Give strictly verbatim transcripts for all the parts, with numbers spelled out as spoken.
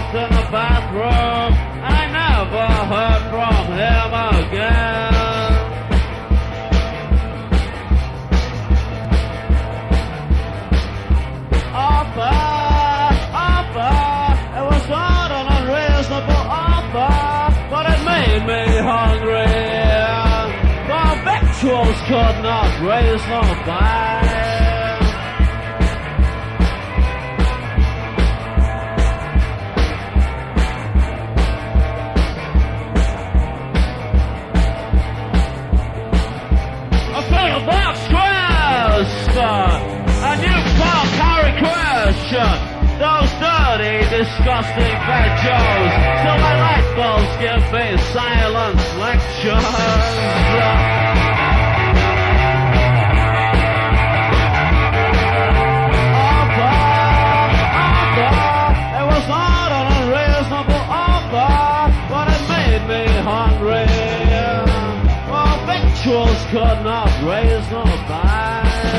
locked in the bathroom, and I never heard from him again. Offer, offer, it was not an unreasonable offer, but it made me hungry. For victuals could not raise no bile. A new Paul Harry question. Those dirty, disgusting veggies. Till my light bulbs give me silence lectures. Offer, offer, it was not an unreasonable offer, but it made me hungry. Well, victuals could not raise no bile.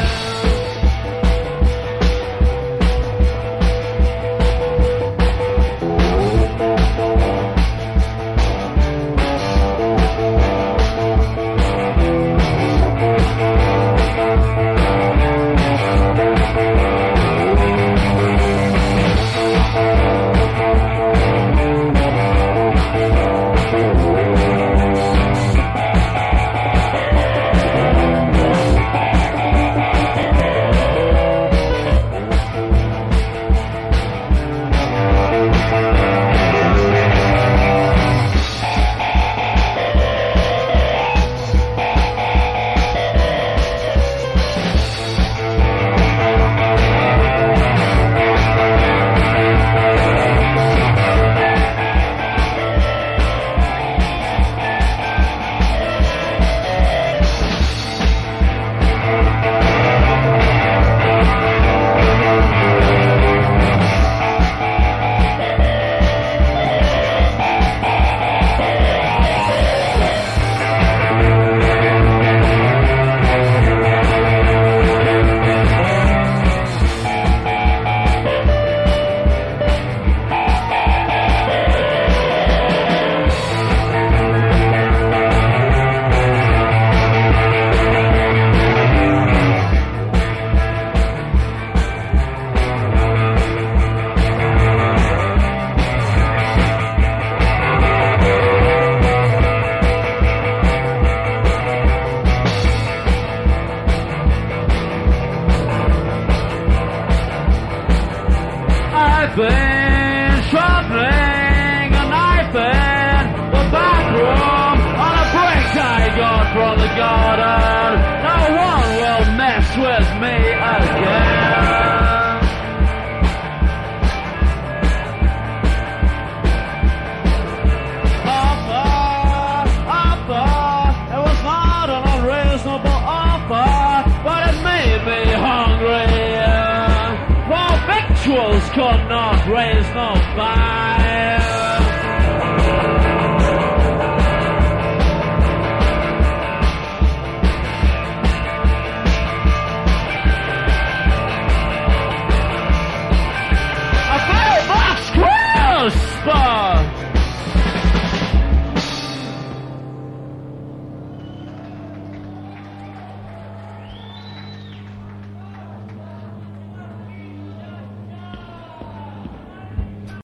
I've been sharpening a knife in the bathroom on a break I got from the garden. No one will mess with me again. Offer, offer, it was not an unreasonable offer, but it made me hungry. Victuals could not raise no bile.